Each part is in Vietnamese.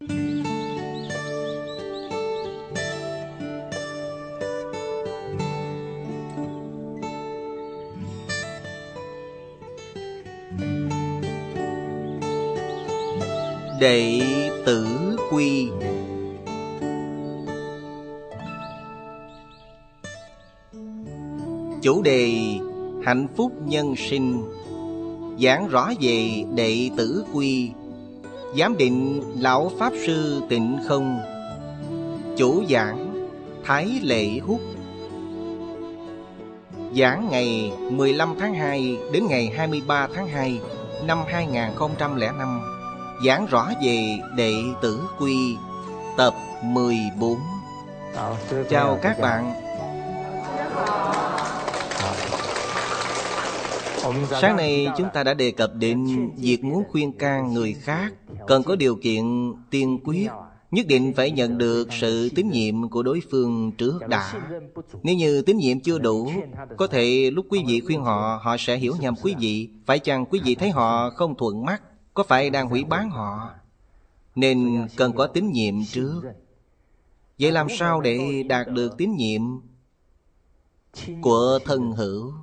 Đệ tử quy. Chủ đề hạnh phúc nhân sinh, giảng rõ về đệ tử quy. Giám định Lão Pháp Sư Tịnh Không. Chủ giảng Thái Lệ Hút. Giảng ngày 15 tháng 2 đến ngày 23 tháng 2 năm 2005. Giảng rõ về đệ tử quy, tập 14. Chào các bạn. Sáng nay chúng ta đã đề cập đến việc muốn khuyên can người khác cần có điều kiện tiên quyết, nhất định phải nhận được sự tín nhiệm của đối phương trước đã. Nếu như tín nhiệm chưa đủ, có thể lúc quý vị khuyên họ, họ sẽ hiểu nhầm quý vị. Phải chăng quý vị thấy họ không thuận mắt, có phải đang hủy bán họ? Nên cần có tín nhiệm trước. Vậy làm sao để đạt được tín nhiệm của thân hữu?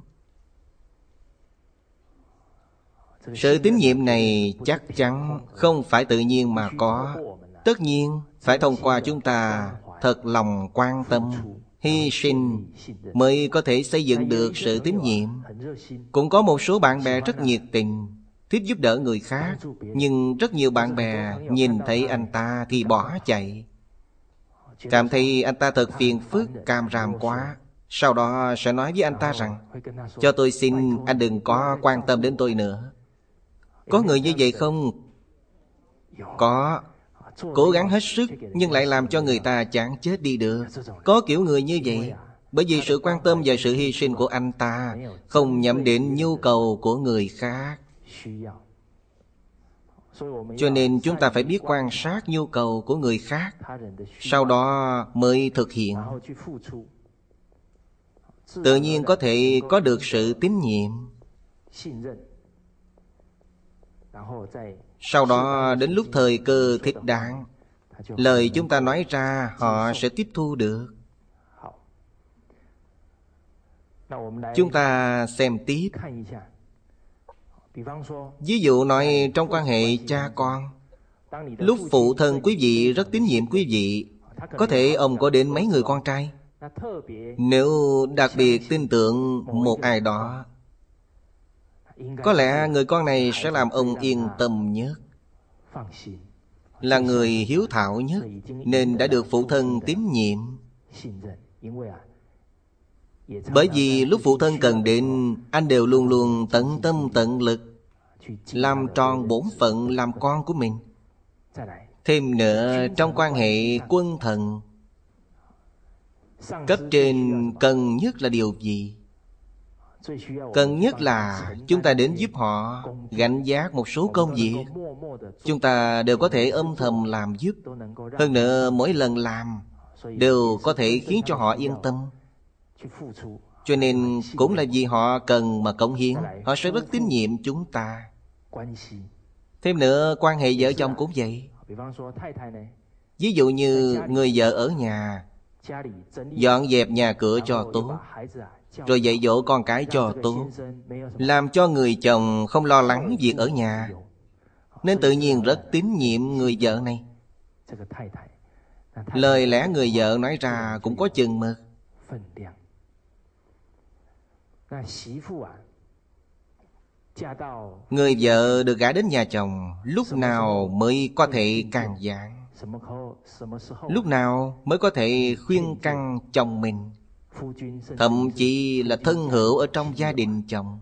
Sự tín nhiệm này chắc chắn không phải tự nhiên mà có. Tất nhiên phải thông qua chúng ta thật lòng quan tâm, hy sinh mới có thể xây dựng được sự tín nhiệm. Cũng có một số bạn bè rất nhiệt tình, thích giúp đỡ người khác, nhưng rất nhiều bạn bè nhìn thấy anh ta thì bỏ chạy, cảm thấy anh ta thật phiền phức, càm ràm quá. Sau đó sẽ nói với anh ta rằng: cho tôi xin anh đừng có quan tâm đến tôi nữa. Có người như vậy không? Có. Cố gắng hết sức nhưng lại làm cho người ta chán chết đi được. Có kiểu người như vậy. Bởi vì sự quan tâm và sự hy sinh của anh ta không nhắm đến nhu cầu của người khác. Cho nên chúng ta phải biết quan sát nhu cầu của người khác, sau đó mới thực hiện. Tự nhiên có thể có được sự tín nhiệm. Sau đó đến lúc thời cơ thích đáng, lời chúng ta nói ra họ sẽ tiếp thu được. Chúng ta xem tiếp. Ví dụ nói trong quan hệ cha con, lúc phụ thân quý vị rất tín nhiệm quý vị, có thể ông có đến mấy người con trai. Nếu đặc biệt tin tưởng một ai đó, có lẽ người con này sẽ làm ông yên tâm nhất, là người hiếu thảo nhất, nên đã được phụ thân tín nhiệm. Bởi vì lúc phụ thân cần đến, anh đều luôn luôn tận tâm tận lực làm tròn bổn phận làm con của mình. Thêm nữa, trong quan hệ quân thần, cấp trên cần nhất là điều gì? Cần nhất là chúng ta đến giúp họ gánh vác một số công việc. Chúng ta đều có thể âm thầm làm giúp. Hơn nữa mỗi lần làm đều có thể khiến cho họ yên tâm. Cho nên cũng là vì họ cần mà cống hiến, họ sẽ rất tín nhiệm chúng ta. Thêm nữa quan hệ vợ chồng cũng vậy. Ví dụ như người vợ ở nhà dọn dẹp nhà cửa cho tốt, rồi dạy dỗ con cái cho tốt, làm cho người chồng không lo lắng việc ở nhà, nên tự nhiên rất tín nhiệm người vợ này. Lời lẽ người vợ nói ra cũng có chừng mực. Người vợ được gả đến nhà chồng, lúc nào mới có thể can gián? Lúc nào mới có thể khuyên căn chồng mình? Thậm chí là thân hữu ở trong gia đình chồng.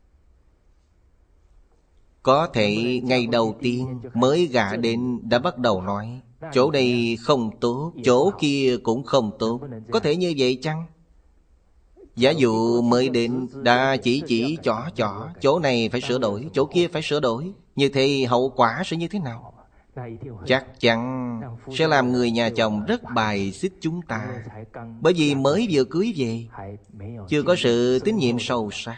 Có thể ngày đầu tiên mới gả đến đã bắt đầu nói: chỗ đây không tốt, chỗ kia cũng không tốt. Có thể như vậy chăng? Giả dụ mới đến đã chỉ chỏ, chỗ này phải sửa đổi, chỗ kia phải sửa đổi. Như thế hậu quả sẽ như thế nào? Chắc chắn sẽ làm người nhà chồng rất bài xích chúng ta. Bởi vì mới vừa cưới về, chưa có sự tín nhiệm sâu sắc.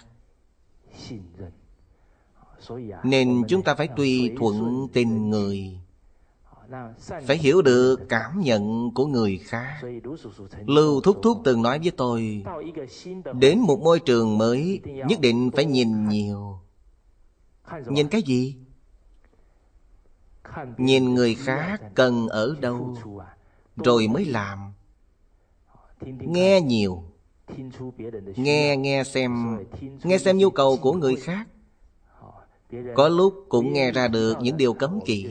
Nên chúng ta phải tùy thuận tình người. phải hiểu được cảm nhận của người khác. Lưu Thúc Thúc từng nói với tôi, đến một môi trường mới nhất định phải nhìn nhiều. Nhìn cái gì? Nhìn người khác cần ở đâu, rồi mới làm. Nghe nhiều. Nghe xem nhu cầu của người khác. Có lúc cũng nghe ra được những điều cấm kỵ.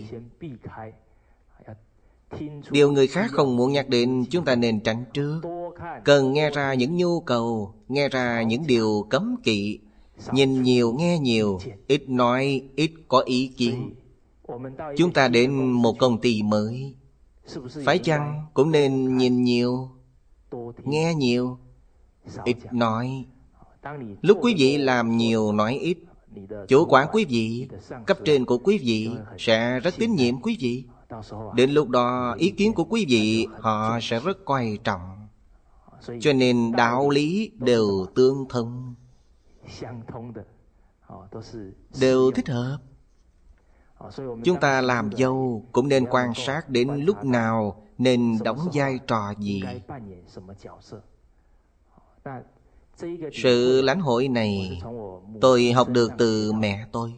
Điều người khác không muốn nhắc đến, chúng ta nên tránh trước. Cần nghe ra những nhu cầu, nghe ra những điều cấm kỵ. Nhìn nhiều, nghe nhiều, ít nói, ít có ý kiến. Chúng ta đến một công ty mới, phải chăng cũng nên nhìn nhiều, nghe nhiều, ít nói. Lúc quý vị làm nhiều nói ít, chủ quản quý vị, cấp trên của quý vị sẽ rất tín nhiệm quý vị. Đến lúc đó ý kiến của quý vị họ sẽ rất coi trọng. Cho nên đạo lý đều tương thông, đều thích hợp. Chúng ta làm dâu cũng nên quan sát đến lúc nào nên đóng vai trò gì. Sự lãnh hội này tôi học được từ mẹ tôi.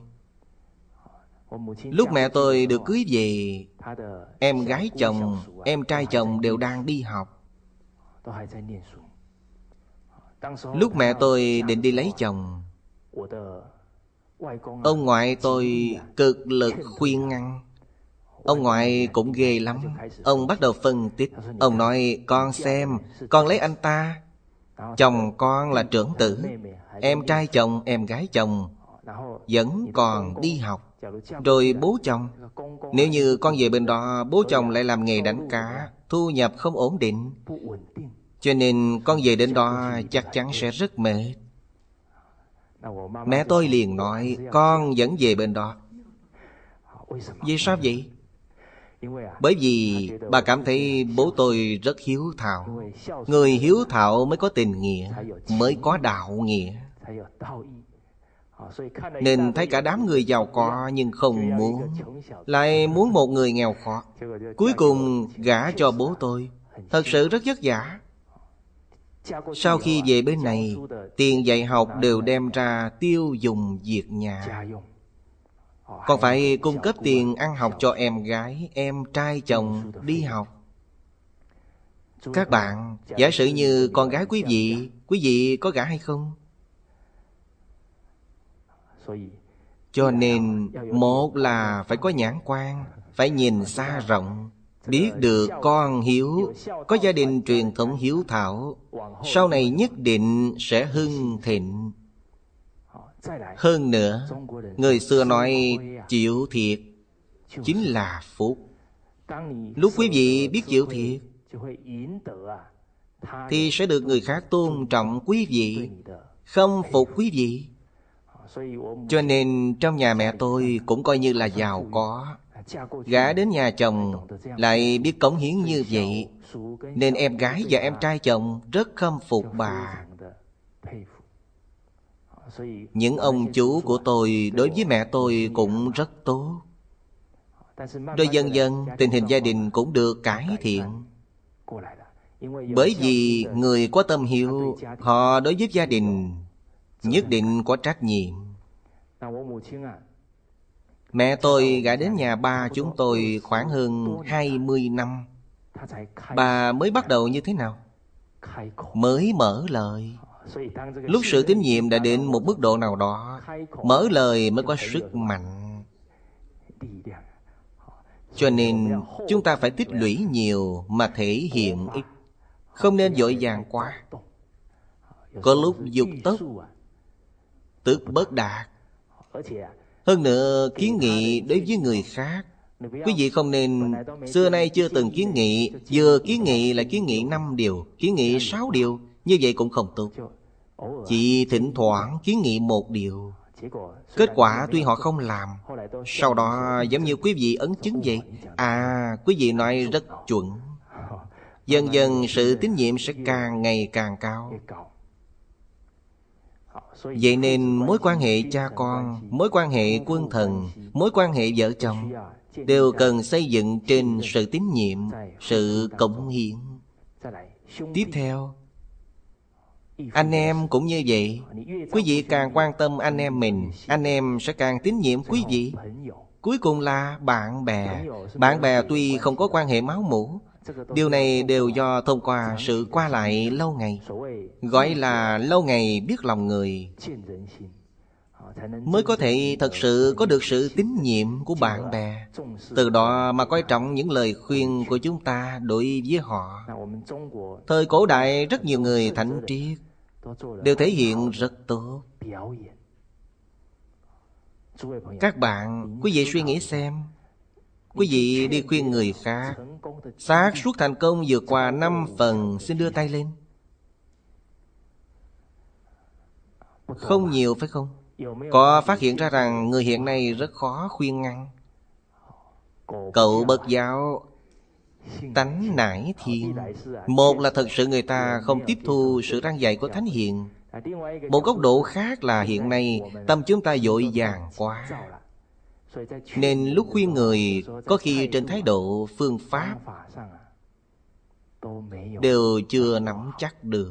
Lúc mẹ tôi được cưới về, em gái chồng, em trai chồng đều đang đi học. Lúc mẹ tôi định đi lấy chồng, ông ngoại tôi cực lực khuyên ngăn. Ông ngoại cũng ghê lắm. Ông bắt đầu phân tích. Ông nói, con xem, con lấy anh ta, chồng con là trưởng tử, em trai chồng, em gái chồng vẫn còn đi học. Rồi bố chồng, nếu như con về bên đó, bố chồng lại làm nghề đánh cá, thu nhập không ổn định, cho nên con về đến đó chắc chắn sẽ rất mệt. Mẹ tôi liền nói, con vẫn về bên đó. Vì sao vậy? Bởi vì bà cảm thấy bố tôi rất hiếu thảo. Người hiếu thảo mới có tình nghĩa, mới có đạo nghĩa. Nên thấy cả đám người giàu có nhưng không muốn, lại muốn một người nghèo khó. Cuối cùng gả cho bố tôi. Thật sự rất vất vả. Sau khi về bên này, tiền dạy học đều đem ra tiêu dùng việc nhà. Còn phải cung cấp tiền ăn học cho em gái, em trai chồng đi học. Các bạn, giả sử như con gái quý vị có gả hay không? Cho nên, một là phải có nhãn quan, phải nhìn xa rộng, biết được con hiếu, có gia đình truyền thống hiếu thảo, sau này nhất định sẽ hưng thịnh. Hơn nữa, người xưa nói chịu thiệt chính là phúc. Lúc quý vị biết chịu thiệt thì sẽ được người khác tôn trọng quý vị, khâm phục quý vị. Cho nên trong nhà mẹ tôi cũng coi như là giàu có. Gả đến nhà chồng lại biết cống hiến như vậy, nên em gái và em trai chồng rất khâm phục bà. Những ông chú của tôi đối với mẹ tôi cũng rất tốt. Rồi dần dần tình hình gia đình cũng được cải thiện. Bởi vì người có tâm hiếu, họ đối với gia đình nhất định có trách nhiệm. Mẹ tôi gả đến nhà ba chúng tôi khoảng hơn 20 năm. Bà mới bắt đầu như thế nào? Mới mở lời. Lúc sự tín nhiệm đã đến một mức độ nào đó, mở lời mới có sức mạnh. Cho nên chúng ta phải tích lũy nhiều mà thể hiện ít, không nên vội vàng quá. Có lúc dục tốc, tức bất đạt. Hơn nữa kiến nghị đối với người khác, quý vị không nên xưa nay chưa từng kiến nghị, vừa kiến nghị là kiến nghị 5 điều, kiến nghị 6 điều, như vậy cũng không tốt. Chỉ thỉnh thoảng kiến nghị 1 điều, kết quả tuy họ không làm, sau đó giống như quý vị ấn chứng vậy. Quý vị nói rất chuẩn. Dần dần sự tín nhiệm sẽ càng ngày càng cao. Vậy nên mối quan hệ cha con, mối quan hệ quân thần, mối quan hệ vợ chồng đều cần xây dựng trên sự tín nhiệm, sự cống hiến. Tiếp theo, anh em cũng như vậy. Quý vị càng quan tâm anh em mình, anh em sẽ càng tín nhiệm quý vị. Cuối cùng là bạn bè. Bạn bè tuy không có quan hệ máu mủ, điều này đều do thông qua sự qua lại lâu ngày, gọi là lâu ngày biết lòng người, mới có thể thật sự có được sự tín nhiệm của bạn bè. Từ đó mà coi trọng những lời khuyên của chúng ta đối với họ. Thời cổ đại rất nhiều người thánh triết đều thể hiện rất tốt. Các bạn, quý vị suy nghĩ xem, quý vị đi khuyên người khác, xác suất thành công vượt qua 5 phần, xin đưa tay lên. Không nhiều phải không? Có phát hiện ra rằng người hiện nay rất khó khuyên ngăn. Cậu bậc giáo tánh nải thiên. Một là thật sự người ta không tiếp thu sự răn dạy của Thánh Hiền. Một góc độ khác là hiện nay tâm chúng ta vội vàng quá, nên lúc khuyên người có khi trên thái độ phương pháp đều chưa nắm chắc được.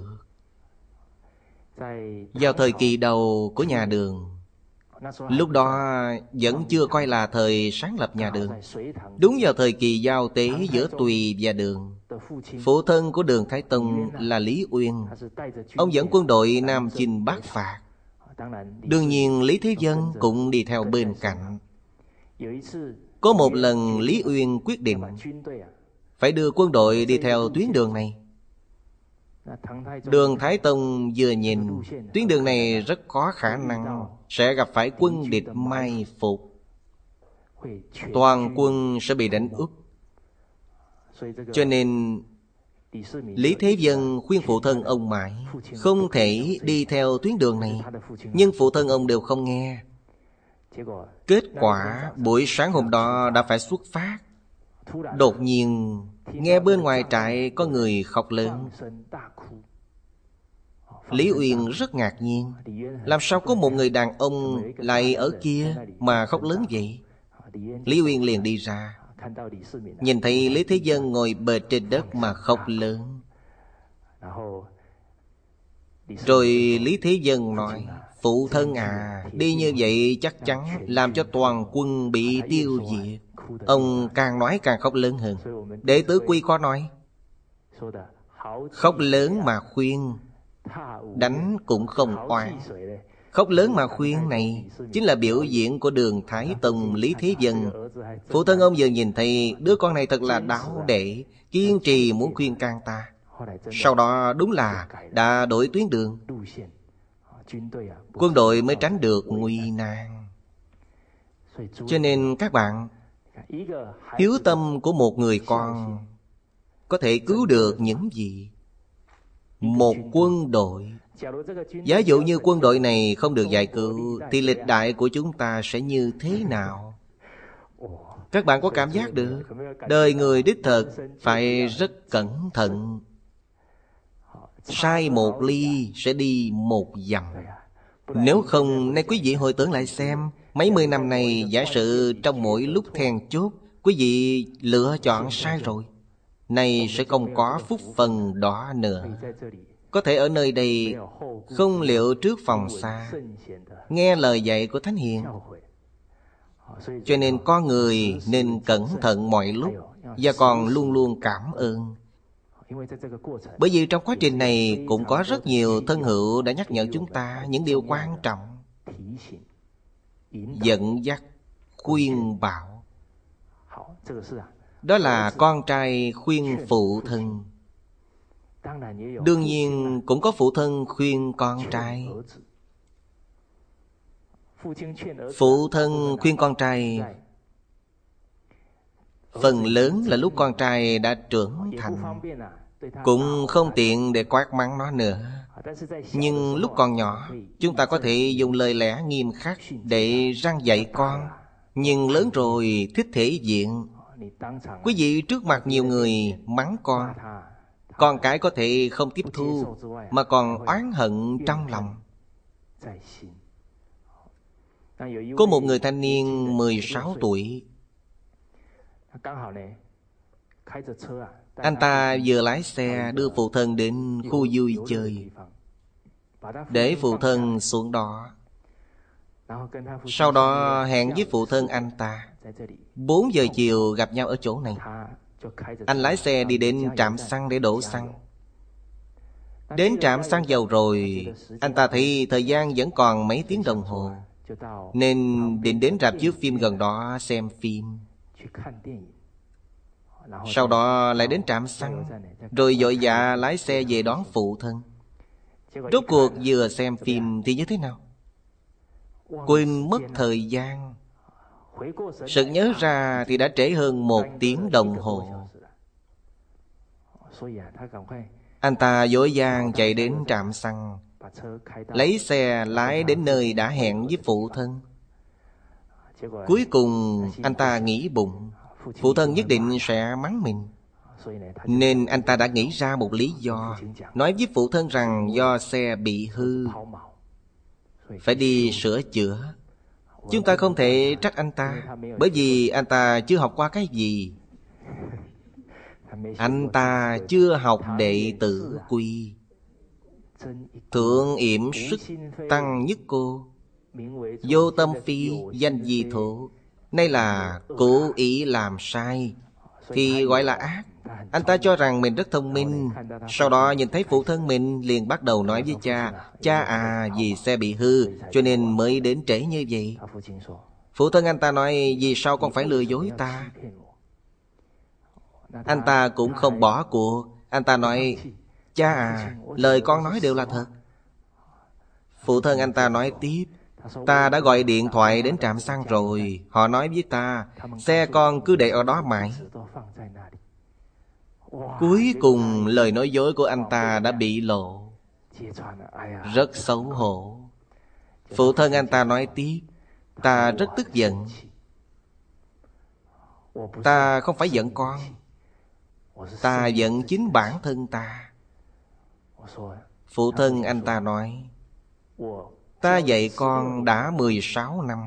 Vào thời kỳ đầu của nhà Đường, lúc đó vẫn chưa coi là thời sáng lập nhà Đường, đúng vào thời kỳ giao tế giữa Tùy và Đường. Phụ thân của Đường Thái Tông là Lý Uyên. Ông dẫn quân đội Nam chinh Bắc phạt. Đương nhiên Lý Thế Dân cũng đi theo bên cạnh. Có một lần Lý Uyên quyết định phải đưa quân đội đi theo tuyến đường này. Đường Thái Tông vừa nhìn tuyến đường này rất có khả năng sẽ gặp phải quân địch mai phục, toàn quân sẽ bị đánh úp. Cho nên Lý Thế Dân khuyên phụ thân ông mãi không thể đi theo tuyến đường này, nhưng phụ thân ông đều không nghe. Kết quả buổi sáng hôm đó đã phải xuất phát. Đột nhiên nghe bên ngoài trại có người khóc lớn. Lý Uyên rất ngạc nhiên, làm sao có một người đàn ông lại ở kia mà khóc lớn vậy? Lý Uyên liền đi ra, nhìn thấy Lý Thế Dân ngồi bệt trên đất mà khóc lớn. Rồi Lý Thế Dân nói: phụ thân à, đi như vậy chắc chắn làm cho toàn quân bị tiêu diệt. Ông càng nói càng khóc lớn hơn. Đệ tử Quy có nói: khóc lớn mà khuyên, đánh cũng không oan. Khóc lớn mà khuyên này chính là biểu diễn của Đường Thái Tông Lý Thế Dân. Phụ thân ông vừa nhìn thấy đứa con này thật là đáo để, kiên trì muốn khuyên can ta. Sau đó đúng là đã đổi tuyến đường, quân đội mới tránh được nguy nan. Cho nên các bạn, hiếu tâm của một người con có thể cứu được những gì? Một quân đội, giả dụ như quân đội này không được giải cứu thì lịch đại của chúng ta sẽ như thế nào? Các bạn có cảm giác được đời người đích thực phải rất cẩn thận. Sai một ly sẽ đi một dặm. Nếu không, nay quý vị hồi tưởng lại xem, mấy mươi năm nay giả sử trong mỗi lúc then chốt quý vị lựa chọn sai rồi, nay sẽ không có phúc phần đó nữa. Có thể ở nơi đây không liệu trước phòng xa, nghe lời dạy của Thánh Hiền. Cho nên con người nên cẩn thận mọi lúc, và còn luôn luôn cảm ơn. Bởi vì trong quá trình này cũng có rất nhiều thân hữu đã nhắc nhở chúng ta những điều quan trọng, dẫn dắt, khuyên bảo. Đó là con trai khuyên phụ thân. Đương nhiên cũng có phụ thân khuyên con trai. Phụ thân khuyên con trai phần lớn là lúc con trai đã trưởng thành, cũng không tiện để quát mắng nó nữa. Nhưng lúc còn nhỏ, chúng ta có thể dùng lời lẽ nghiêm khắc để răn dạy con. Nhưng lớn rồi thích thể diện, quý vị trước mặt nhiều người mắng con cái có thể không tiếp thu, mà còn oán hận trong lòng. Có một người thanh niên 16 tuổi, Anh ta vừa lái xe đưa phụ thân đến khu vui chơi, để phụ thân xuống đó. Sau đó hẹn với phụ thân anh ta 4 giờ chiều gặp nhau ở chỗ này. Anh lái xe đi đến trạm xăng để đổ xăng. Đến trạm xăng dầu rồi, anh ta thấy thời gian vẫn còn mấy tiếng đồng hồ, nên định đến rạp chiếu phim gần đó xem phim. Sau đó lại đến trạm xăng, rồi vội vã lái xe về đón phụ thân. Rốt cuộc vừa xem phim thì như thế nào? Quên mất thời gian. Sực nhớ ra thì đã trễ hơn 1 tiếng đồng hồ. Anh ta vội vàng chạy đến trạm xăng, lấy xe lái đến nơi đã hẹn với phụ thân. Cuối cùng anh ta nghĩ bụng phụ thân nhất định sẽ mắng mình, nên anh ta đã nghĩ ra một lý do, nói với phụ thân rằng do xe bị hư, phải đi sửa chữa. Chúng ta không thể trách anh ta, bởi vì anh ta chưa học qua cái gì. Anh ta chưa học đệ tử quy. Thượng yểm sức tăng nhất cô, vô tâm phi danh di thổ. Nay là cố ý làm sai thì gọi là ác. Anh ta cho rằng mình rất thông minh. Sau đó nhìn thấy phụ thân mình, liền bắt đầu nói với cha: cha à, vì xe bị hư cho nên mới đến trễ như vậy. Phụ thân anh ta nói: vì sao con phải lừa dối ta? Anh ta cũng không bỏ cuộc. Anh ta nói: cha à, lời con nói đều là thật. Phụ thân anh ta nói tiếp: ta đã gọi điện thoại đến trạm xăng rồi, họ nói với ta xe con cứ để ở đó mãi. Cuối cùng lời nói dối của anh ta đã bị lộ, rất xấu hổ. Phụ thân anh ta nói tiếp: ta rất tức giận. Ta không phải giận con, ta giận chính bản thân ta. Phụ thân anh ta nói: ta dạy con đã 16 năm,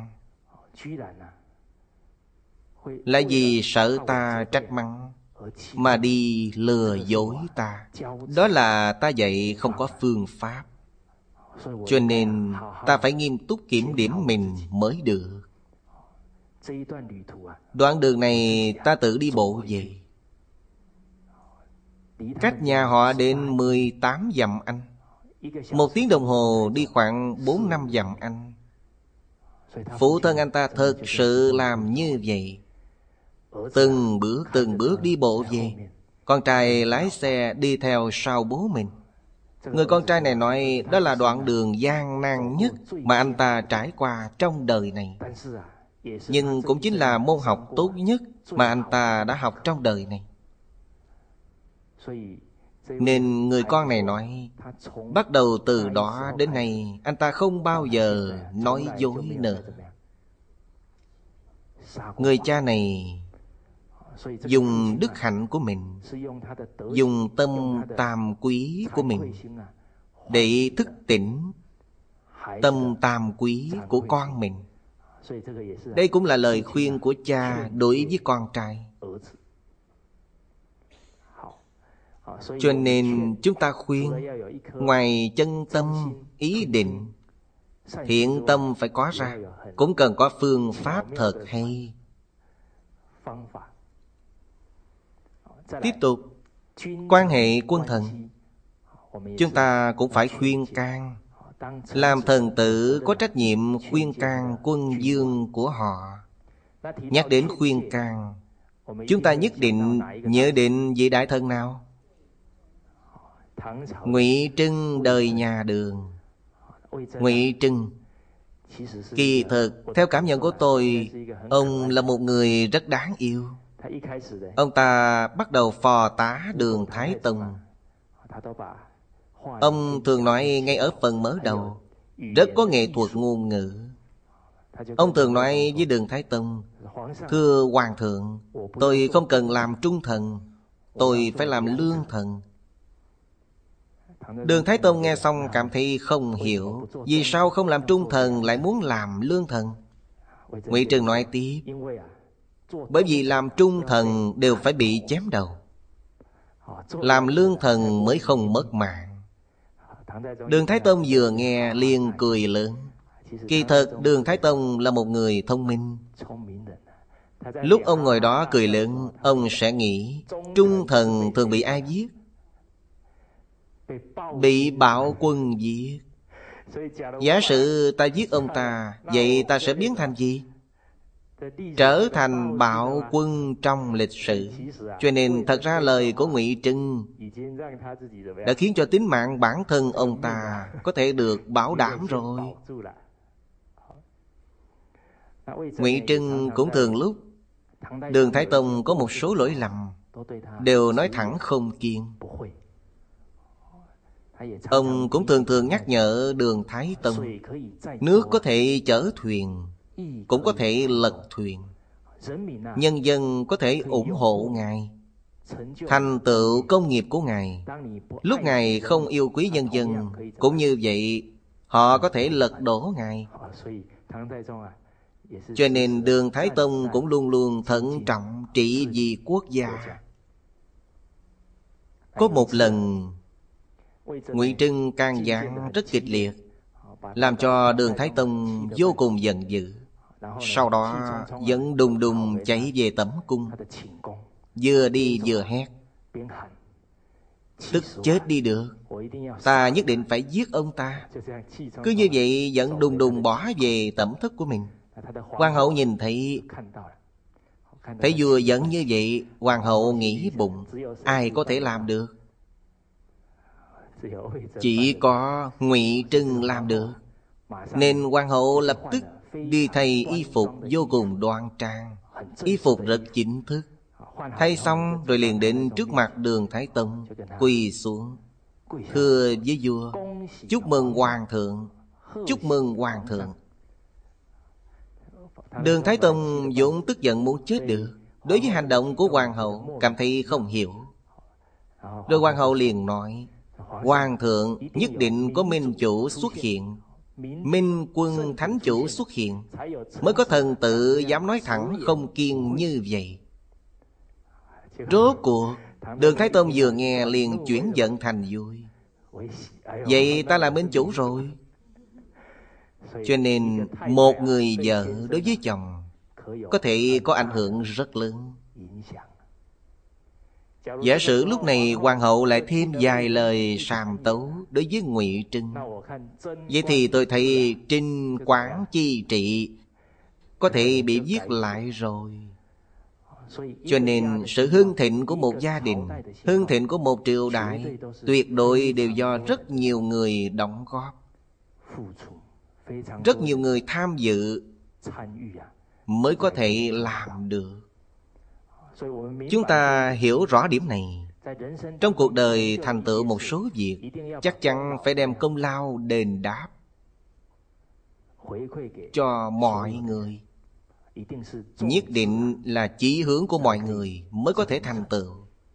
là vì sợ ta trách mắng mà đi lừa dối ta. Đó là ta dạy không có phương pháp, cho nên ta phải nghiêm túc kiểm điểm mình mới được. Đoạn đường này ta tự đi bộ về, cách nhà họ đến 18 dặm Anh. 1 tiếng đồng hồ đi khoảng 4-5 dặm Anh. Phụ thân anh ta thật sự làm như vậy, từng bước đi bộ về. Con trai lái xe đi theo sau bố mình. Người con trai này nói đó là đoạn đường gian nan nhất mà anh ta trải qua trong đời này, nhưng cũng chính là môn học tốt nhất mà anh ta đã học trong đời này. Nên người con này nói, bắt đầu từ đó đến nay anh ta không bao giờ nói dối nữa. Người cha này dùng đức hạnh của mình, dùng tâm tam quý của mình để thức tỉnh tâm tam quý của con mình. Đây cũng là lời khuyên của cha đối với con trai. Cho nên chúng ta khuyên, ngoài chân tâm, ý định, thiện tâm phải có ra, cũng cần có phương pháp thật hay. Tiếp tục, quan hệ quân thần, chúng ta cũng phải khuyên can. Làm thần tử có trách nhiệm khuyên can quân vương của họ. Nhắc đến khuyên can, chúng ta nhất định nhớ đến vị đại thần nào? Ngụy Trưng đời nhà Đường. Ngụy Trưng, kỳ thực theo cảm nhận của tôi, ông là một người rất đáng yêu. Ông ta bắt đầu phò tá Đường Thái Tông. Ông thường nói ngay ở phần mở đầu, rất có nghệ thuật ngôn ngữ. Ông thường nói với Đường Thái Tông: thưa Hoàng thượng, tôi không cần làm trung thần, tôi phải làm lương thần. Đường Thái Tông nghe xong cảm thấy không hiểu, vì sao không làm trung thần lại muốn làm lương thần? Ngụy Trừng nói tiếp: Bởi vì làm trung thần đều phải bị chém đầu, làm lương thần mới không mất mạng. Đường Thái Tông vừa nghe liền cười lớn. Kỳ thật Đường Thái Tông là một người thông minh. Lúc ông ngồi đó cười lớn, ông sẽ nghĩ trung thần thường bị ai giết? Bị bạo quân giết. Giả sử ta giết ông ta, vậy ta sẽ biến thành gì? Trở thành bạo quân trong lịch sử. Cho nên thật ra lời của Ngụy Trưng đã khiến cho tính mạng bản thân ông ta có thể được bảo đảm rồi. Ngụy Trưng cũng thường lúc Đường Thái Tông có một số lỗi lầm đều nói thẳng không kiêng. Ông cũng thường thường nhắc nhở Đường Thái Tông, nước có thể chở thuyền, cũng có thể lật thuyền. Nhân dân có thể ủng hộ Ngài, thành tựu công nghiệp của Ngài. Lúc Ngài không yêu quý nhân dân, cũng như vậy họ có thể lật đổ Ngài. Cho nên Đường Thái Tông cũng luôn luôn thận trọng trị vì quốc gia. Có một lần Ngụy Trưng can gián rất kịch liệt, làm cho Đường Thái Tông vô cùng giận dữ. Sau đó dẫn đùng đùng chạy về tẩm cung, vừa đi vừa hét, tức chết đi được, ta nhất định phải giết ông ta. Cứ như vậy dẫn đùng đùng bỏ về tẩm thất của mình. Hoàng hậu nhìn thấy vua giận như vậy, hoàng hậu nghĩ bụng, ai có thể làm được? Chỉ có Ngụy Trưng làm được. Nên hoàng hậu lập tức đi thay y phục vô cùng đoan trang, y phục rất chính thức. Thay xong rồi liền đến trước mặt Đường Thái Tông, quỳ xuống, thưa với vua, chúc mừng hoàng thượng, chúc mừng hoàng thượng. Đường Thái Tông vốn tức giận muốn chết được, đối với hành động của hoàng hậu cảm thấy không hiểu. Rồi hoàng hậu liền nói, hoàng thượng nhất định có minh chủ xuất hiện, minh quân thánh chủ xuất hiện, mới có thần tự dám nói thẳng không kiêng như vậy. Rốt cuộc Đường Thái Tông vừa nghe liền chuyển giận thành vui. Vậy ta là minh chủ rồi. Cho nên một người vợ đối với chồng có thể có ảnh hưởng rất lớn. Giả sử lúc này hoàng hậu lại thêm vài lời sàm tấu đối với Ngụy Trưng, vậy thì tôi thấy Trinh Quán Chi Trị có thể bị viết lại rồi. Cho nên sự hưng thịnh của một gia đình, hưng thịnh của một triều đại, tuyệt đối đều do rất nhiều người đóng góp, rất nhiều người tham dự mới có thể làm được. Chúng ta hiểu rõ điểm này. Trong cuộc đời thành tựu một số việc, chắc chắn phải đem công lao đền đáp cho mọi người. Nhất định là chí hướng của mọi người mới có thể thành tựu.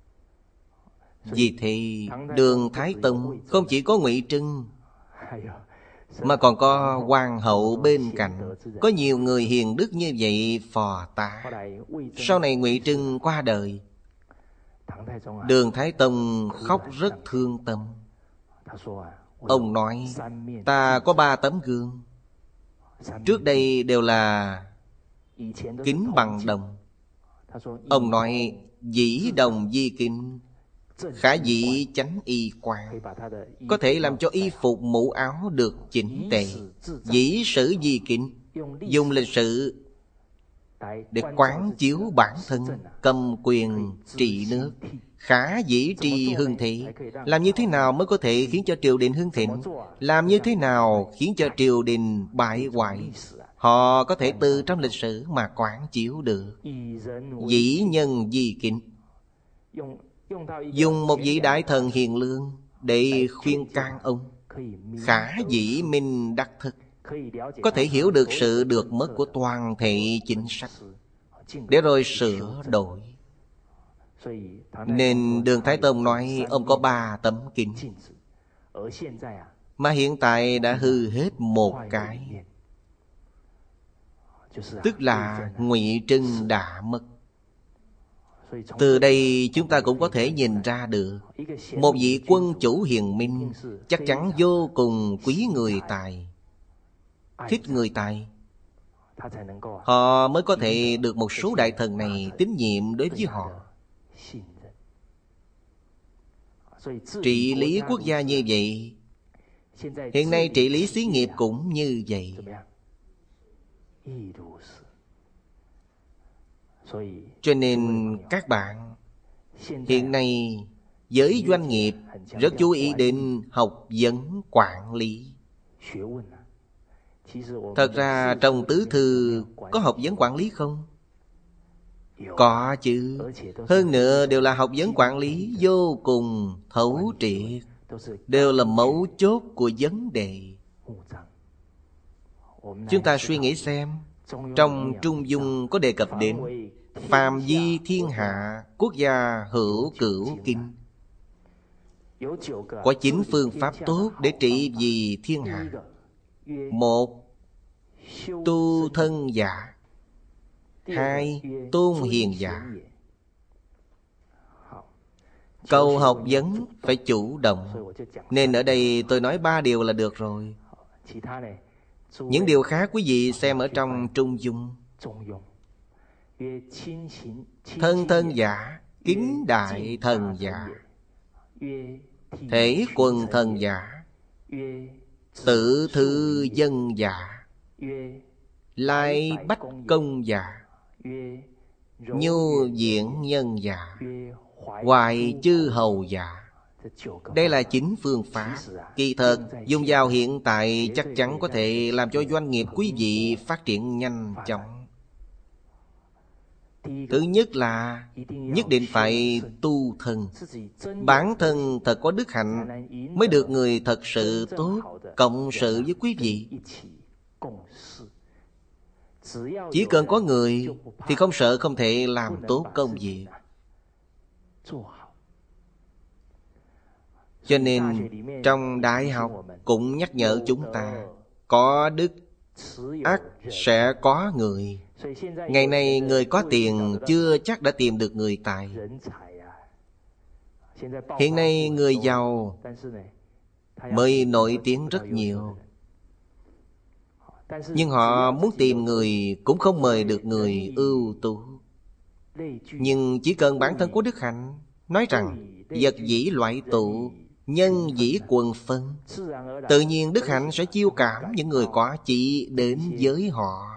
Vì thế Đường Thái Tông không chỉ có Ngụy Trưng, mà còn có hoàng hậu bên cạnh, có nhiều người hiền đức như vậy phò tá. Sau này Ngụy Trưng qua đời, Đường Thái Tông khóc rất thương tâm. Ông nói, ta có 3 tấm gương, trước đây đều là kính bằng đồng. Ông nói, dĩ đồng di kính, khả dĩ chánh y quan, có thể làm cho y phục mũ áo được chỉnh tề. Dĩ sử di kính, dùng lịch sử để quán chiếu bản thân, cầm quyền trị nước. Khả dĩ trì hưng thị, làm như thế nào mới có thể khiến cho triều đình hưng thịnh? Làm như thế nào khiến cho triều đình bại hoại? Họ có thể từ trong lịch sử mà quán chiếu được. Dĩ nhân di kính, dùng một vị đại thần hiền lương để khuyên can ông. Khả dĩ minh đắc thực, có thể hiểu được sự được mất của toàn thể chính sách, để rồi sửa đổi. Nên Đường Thái Tông nói ông có 3 tấm kính, mà hiện tại đã hư hết một cái. tức là ngụy trưng đã mất. Từ đây chúng ta cũng có thể nhìn ra được, một vị quân chủ hiền minh chắc chắn vô cùng quý người tài, thích người tài. Họ mới có thể được một số đại thần này tín nhiệm đối với họ. Trị lý quốc gia như vậy, hiện nay trị lý xí nghiệp cũng như vậy. Cho nên các bạn hiện nay với doanh nghiệp rất chú ý đến học vấn quản lý. Thật ra trong tứ thư có học vấn quản lý không? Có chứ. Hơn nữa đều là học vấn quản lý vô cùng thấu triệt, đều là mấu chốt của vấn đề. Chúng ta suy nghĩ xem, trong Trung Dung có đề cập đến phàm vi thiên hạ, quốc gia hữu cửu kinh. Có 9 phương pháp tốt để trị vì thiên hạ. 1. Tu thân giả. 2. Tôn hiền giả. Cầu học vấn phải chủ động, nên ở đây tôi nói 3 điều là được rồi. Những điều khác quý vị xem ở trong Trung Dung. Thân thân giả, kính đại thần giả. Thể quần thần giả. Tự thư dân giả. Lai bách công giả. Nhu diện nhân giả. Hoài chư hầu giả. Đây là 9 phương pháp. Kỳ thật dùng vào hiện tại chắc chắn có thể làm cho doanh nghiệp quý vị phát triển nhanh chóng. Thứ nhất là nhất định phải tu thân. Bản thân thật có đức hạnh mới được người thật sự tốt cộng sự với quý vị. Chỉ cần có người thì không sợ không thể làm tốt công việc. Cho nên trong đại học cũng nhắc nhở chúng ta, có đức ắt sẽ có người. Ngày nay người có tiền chưa chắc đã tìm được người tài. Hiện nay người giàu mới nổi tiếng rất nhiều, nhưng họ muốn tìm người cũng không mời được người ưu tú. Nhưng chỉ cần bản thân có đức hạnh, nói rằng vật dĩ loại tụ, nhân dĩ quần phân, tự nhiên đức hạnh sẽ chiêu cảm những người có chỉ đến với họ.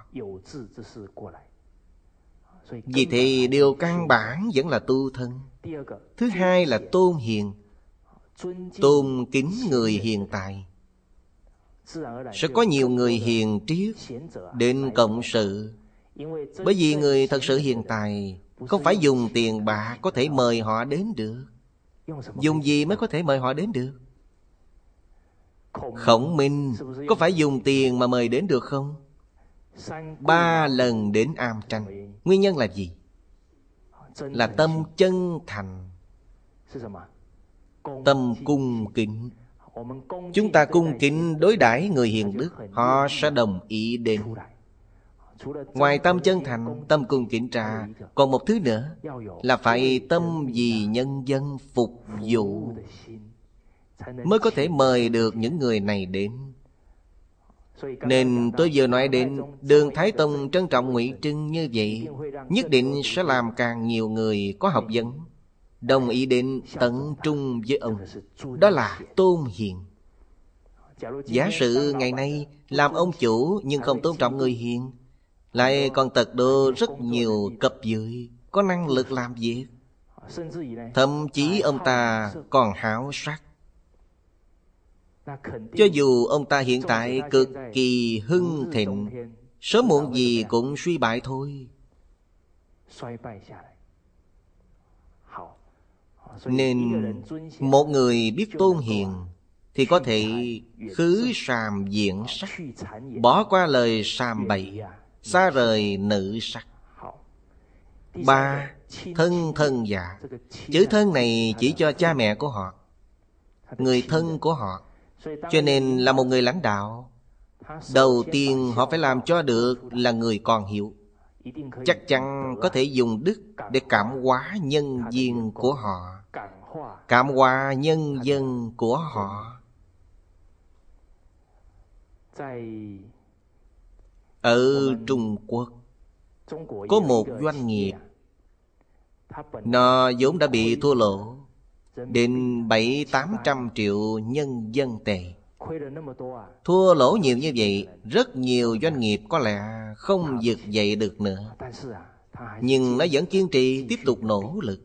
Vì thế điều căn bản vẫn là tu thân. Thứ hai là tôn hiền, tôn kính người hiện tại. Sẽ có nhiều người hiền triết đến cộng sự. Bởi vì người thật sự hiện tại không phải dùng tiền bạc có thể mời họ đến được. Dùng gì mới có thể mời họ đến được? Khổng Minh có phải dùng tiền mà mời đến được không? 3 lần đến am tranh. Nguyên nhân là gì? Là tâm chân thành, tâm cung kính. Chúng ta cung kính đối đãi người hiền đức, họ sẽ đồng ý đến. Ngoài tâm chân thành, tâm cung kính ra, còn một thứ nữa là phải tâm vì nhân dân phục vụ, mới có thể mời được những người này đến. Nên tôi vừa nói đến Đường Thái Tông trân trọng Ngụy Trưng như vậy, nhất định sẽ làm càng nhiều người có học vấn đồng ý đến tận trung với ông. Đó là tôn hiền. Giả sử ngày nay làm ông chủ nhưng không tôn trọng người hiền, lại còn tật độ rất nhiều cấp dưới, có năng lực làm việc, thậm chí ông ta còn háo sắc. Cho dù ông ta hiện tại cực kỳ hưng thịnh, sớm muộn gì cũng suy bại thôi. Nên một người biết tôn hiền thì có thể khứ sàm diện sắc, bỏ qua lời sàm bậy, xa rời nữ sắc. 3. Thân thân giả. Chữ thân này chỉ cho cha mẹ của họ, người thân của họ. Cho nên là một người lãnh đạo, Đầu tiên họ phải làm cho được là người còn hiểu. Chắc chắn có thể dùng đức để cảm hóa nhân duyên của họ, cảm hóa nhân dân của họ. Ở Trung Quốc có một doanh nghiệp, nó vốn đã bị thua lỗ đến 700-800 triệu nhân dân tệ. Thua lỗ nhiều như vậy, rất nhiều doanh nghiệp có lẽ không vực dậy được nữa. Nhưng nó vẫn kiên trì tiếp tục nỗ lực.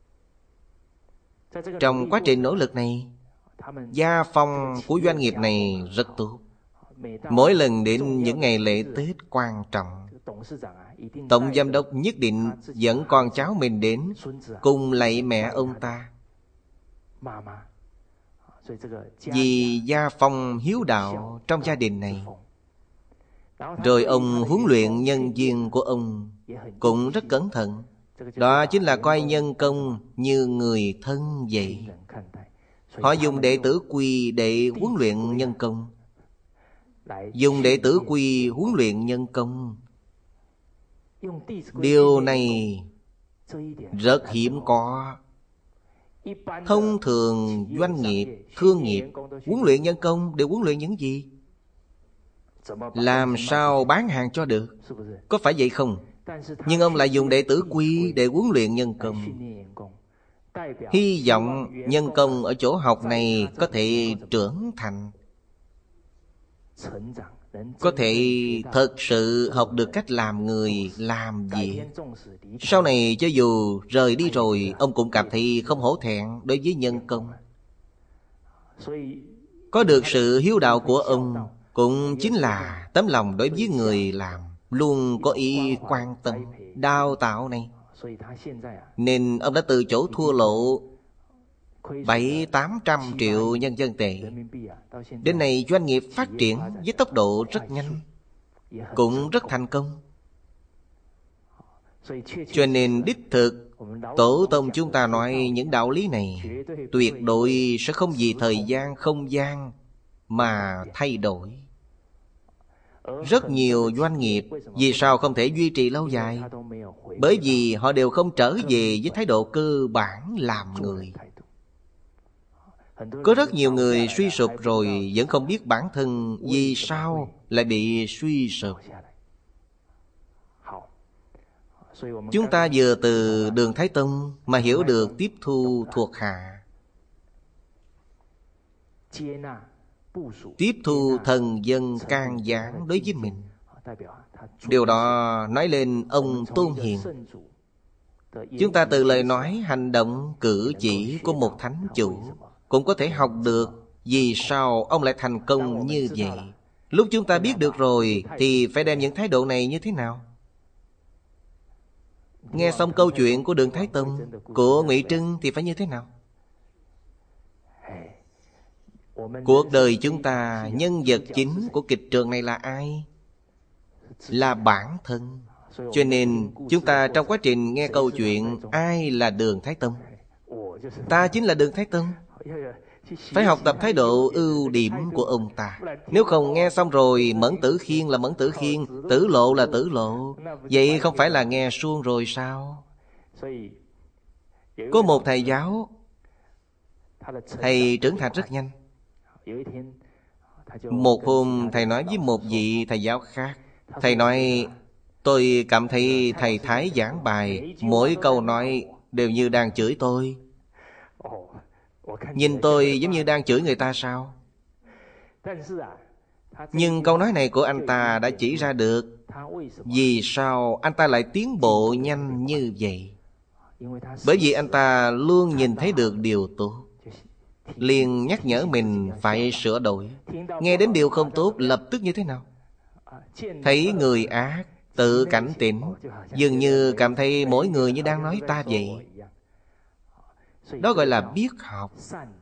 Trong quá trình nỗ lực này, gia phong của doanh nghiệp này rất tốt. Mỗi lần đến những ngày lễ Tết quan trọng, tổng giám đốc nhất định dẫn con cháu mình đến cùng lạy mẹ ông ta. Vì gia phong hiếu đạo trong gia đình này. Rồi ông huấn luyện nhân viên của ông cũng rất cẩn thận. Đó chính là coi nhân công như người thân vậy. Họ dùng đệ tử quy để huấn luyện nhân công. Dùng đệ tử quy huấn luyện nhân công. Điều này rất hiếm có. Thông thường doanh nghiệp, thương nghiệp huấn luyện nhân công đều huấn luyện những gì? Làm sao bán hàng cho được? Có phải vậy không? Nhưng ông lại dùng đệ tử quy để huấn luyện nhân công. Hy vọng nhân công ở chỗ học này có thể trưởng thành, có thể thật sự học được cách làm người, làm việc. Sau này cho dù rời đi rồi, ông cũng cảm thấy không hổ thẹn đối với nhân công. Có được sự hiếu đạo của ông cũng chính là tấm lòng đối với người làm, luôn có ý quan tâm, đào tạo này. Nên ông đã từ chỗ thua lỗ 700-800 triệu nhân dân tệ, đến nay doanh nghiệp phát triển với tốc độ rất nhanh, cũng rất thành công. Cho nên đích thực tổ tông chúng ta nói những đạo lý này tuyệt đối sẽ không vì thời gian, không gian mà thay đổi. Rất nhiều doanh nghiệp vì sao không thể duy trì lâu dài? Bởi vì họ đều không trở về với thái độ cơ bản làm người. Có rất nhiều người suy sụp rồi vẫn không biết bản thân vì sao lại bị suy sụp. Chúng ta vừa từ Đường Thái Tông mà hiểu được tiếp thu thuộc hạ, tiếp thu thần dân can gián đối với mình. Điều đó nói lên ông tôn hiền. Chúng ta từ lời nói, hành động, cử chỉ của một thánh chủ cũng có thể học được vì sao ông lại thành công như vậy. Lúc chúng ta biết được rồi thì phải đem những thái độ này như thế nào? Nghe xong câu chuyện của Đường Thái Tông, của Ngụy Trưng thì phải như thế nào? Cuộc đời chúng ta, nhân vật chính của kịch trường này là ai? Là bản thân. Cho nên chúng ta trong quá trình nghe câu chuyện, ai là Đường Thái Tông? Ta chính là Đường Thái Tông. Phải học tập thái độ ưu điểm của ông ta. Nếu không nghe xong rồi Mẫn Tử Khiên là Mẫn Tử Khiên, Tử Lộ là Tử Lộ, vậy không phải là nghe suông rồi sao? Có một thầy giáo, thầy trưởng thành rất nhanh. Một hôm thầy nói với một vị thầy giáo khác, thầy nói: tôi cảm thấy thầy Thái giảng bài, mỗi câu nói đều như đang chửi tôi. Nhìn tôi giống như đang chửi người ta sao? Nhưng câu nói này của anh ta đã chỉ ra được vì sao anh ta lại tiến bộ nhanh như vậy. Bởi vì anh ta luôn nhìn thấy được điều tốt, liền nhắc nhở mình phải sửa đổi. Nghe đến điều không tốt lập tức như thế nào? Thấy người ác tự cảnh tỉnh, dường như cảm thấy mỗi người như đang nói ta vậy. Đó gọi là biết học.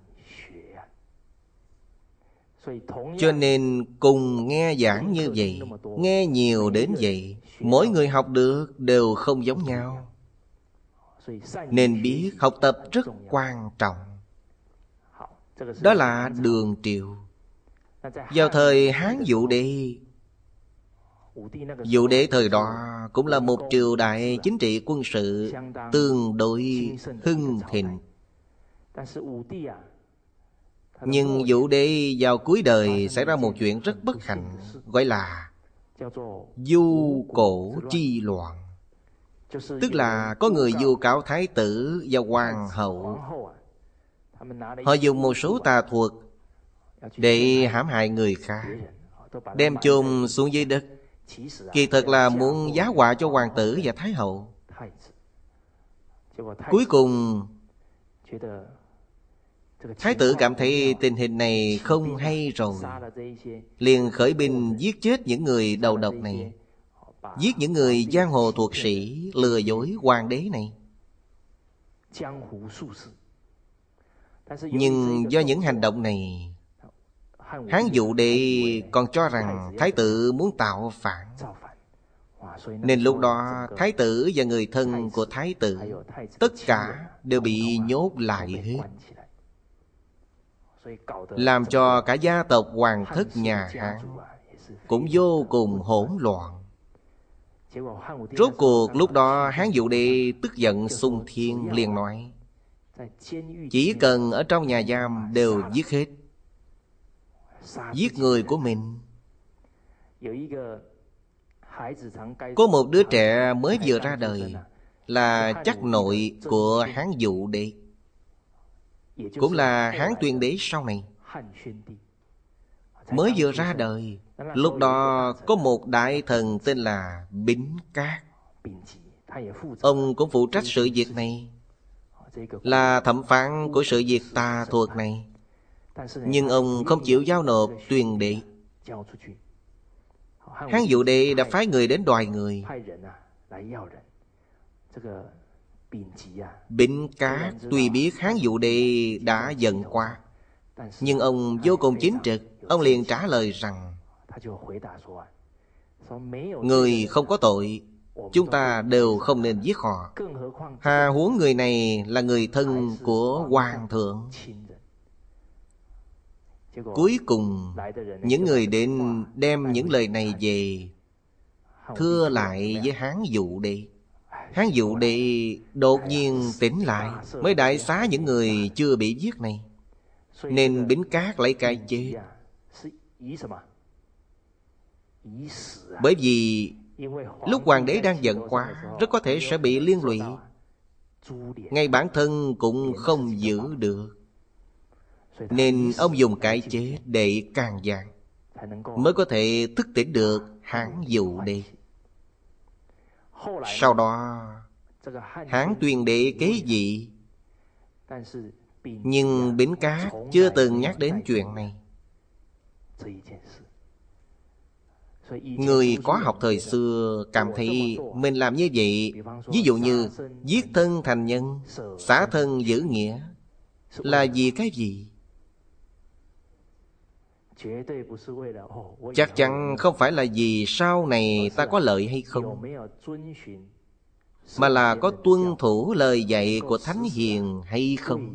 Cho nên cùng nghe giảng như vậy, nghe nhiều đến vậy, mỗi người học được đều không giống nhau. Nên biết học tập rất quan trọng. Đó là đường triệu. Vào thời Hán Vũ Đế, Vũ Đế thời đó cũng là một triều đại chính trị quân sự tương đối hưng thịnh. Nhưng Vũ Đế vào cuối đời xảy ra một chuyện rất bất hạnh, gọi là du cổ chi loạn. Tức là có người vu cáo thái tử và hoàng hậu. Họ dùng một số tà thuật để hãm hại người khác, đem chôn xuống dưới đất. Kỳ thật là muốn giá họa cho hoàng tử và thái hậu. Cuối cùng thái tử cảm thấy tình hình này không hay rồi, liền khởi binh giết chết những người đầu độc này, giết những người giang hồ thuật sĩ lừa dối hoàng đế này. Nhưng do những hành động này, Hán Vũ Đế còn cho rằng thái tử muốn tạo phản, nên lúc đó thái tử và người thân của thái tử tất cả đều bị nhốt lại hết, làm cho cả gia tộc hoàng thất nhà Hán cũng vô cùng hỗn loạn. Rốt cuộc lúc đó Hán Vũ Đế tức giận xung thiên, liền nói chỉ cần ở trong nhà giam đều giết hết, giết người của mình. Có một đứa trẻ mới vừa ra đời là chắc nội của Hán Vũ Đế, cũng là Hán Tuyên Đế sau này. Mới vừa ra đời, lúc đó có một đại thần tên là Bính Cát. Ông cũng phụ trách sự việc này, là thẩm phán của sự việc tà thuật này. Nhưng ông không chịu giao nộp Tuyên Đế. Hán Vũ Đế đã phái người đến đòi người. Bính Cát tuy biết Hán Vũ Đế đã giận qua, nhưng ông vô cùng chính trực. Ông liền trả lời rằng người không có tội, chúng ta đều không nên giết họ. Hà huống người này là người thân của hoàng thượng. Cuối cùng những người đến đem những lời này về thưa lại với Hán Vũ Đế. Hán Vũ Đế đột nhiên tỉnh lại, mới đại xá những người chưa bị giết này. Nên Bính Cát lấy cái chết. Bởi vì lúc hoàng đế đang giận quá, rất có thể sẽ bị liên lụy, ngay bản thân cũng không giữ được. Nên ông dùng cái chết để can gián, mới có thể thức tỉnh được Hán Vũ Đế. Sau đó Hán Tuyên Đế kế vị, nhưng Bính Cát chưa từng nhắc đến chuyện này. Người có học thời xưa cảm thấy mình làm như vậy, ví dụ như giết thân thành nhân, xả thân giữ nghĩa, là vì cái gì? Chắc chắn không phải là vì sau này ta có lợi hay không, mà là có tuân thủ lời dạy của Thánh Hiền hay không.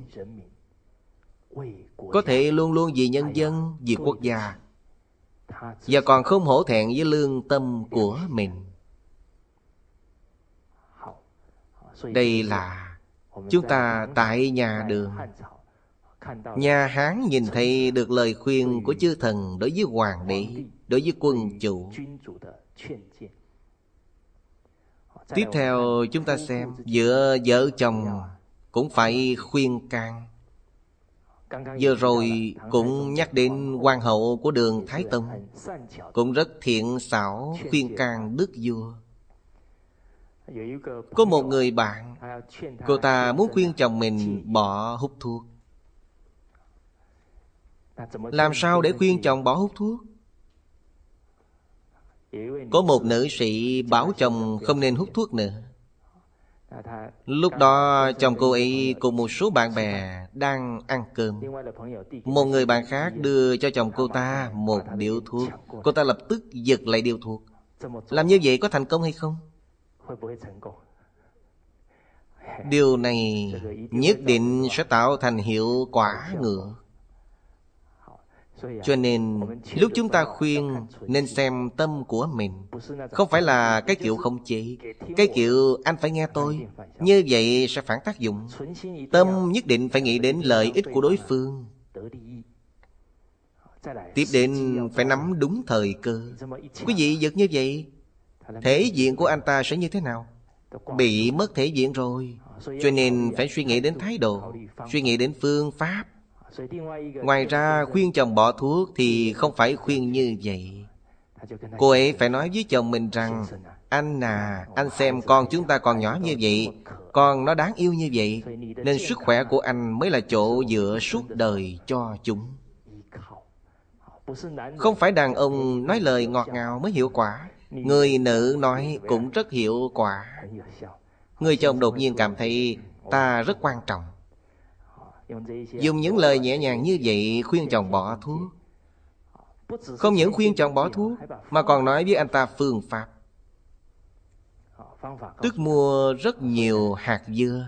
Có thể luôn luôn vì nhân dân, vì quốc gia, và còn không hổ thẹn với lương tâm của mình. Đây là chúng ta tại nhà Đường, nhà Hán nhìn thấy được lời khuyên của chư thần đối với hoàng đế, đối với quân chủ. Tiếp theo chúng ta xem, giữa vợ chồng cũng phải khuyên can. Vừa rồi cũng nhắc đến hoàng hậu của Đường Thái Tông, cũng rất thiện xảo khuyên can đức vua. Có một người bạn, cô ta muốn khuyên chồng mình bỏ hút thuốc. Làm sao để khuyên chồng bỏ hút thuốc? Có một nữ sĩ bảo chồng không nên hút thuốc nữa. Lúc đó chồng cô ấy cùng một số bạn bè đang ăn cơm. Một người bạn khác đưa cho chồng cô ta một điếu thuốc. Cô ta lập tức giật lại điếu thuốc. Làm như vậy có thành công hay không? Điều này nhất định sẽ tạo thành hiệu quả ngược. Cho nên lúc chúng ta khuyên nên xem tâm của mình, không phải là cái kiểu khống chế, cái kiểu anh phải nghe tôi, như vậy sẽ phản tác dụng. Tâm nhất định phải nghĩ đến lợi ích của đối phương. Tiếp đến phải nắm đúng thời cơ. Quý vị giật như vậy, thể diện của anh ta sẽ như thế nào? Bị mất thể diện rồi. Cho nên phải suy nghĩ đến thái độ, suy nghĩ đến phương pháp. Ngoài ra khuyên chồng bỏ thuốc thì không phải khuyên như vậy. Cô ấy phải nói với chồng mình rằng: anh à, anh xem con chúng ta còn nhỏ như vậy, con nó đáng yêu như vậy, nên sức khỏe của anh mới là chỗ dựa suốt đời cho chúng. Không phải đàn ông nói lời ngọt ngào mới hiệu quả, người nữ nói cũng rất hiệu quả. Người chồng đột nhiên cảm thấy ta rất quan trọng, dùng những lời nhẹ nhàng như vậy khuyên chồng bỏ thuốc. Không những khuyên chồng bỏ thuốc, mà còn nói với anh ta phương pháp. Tức mua rất nhiều hạt dưa.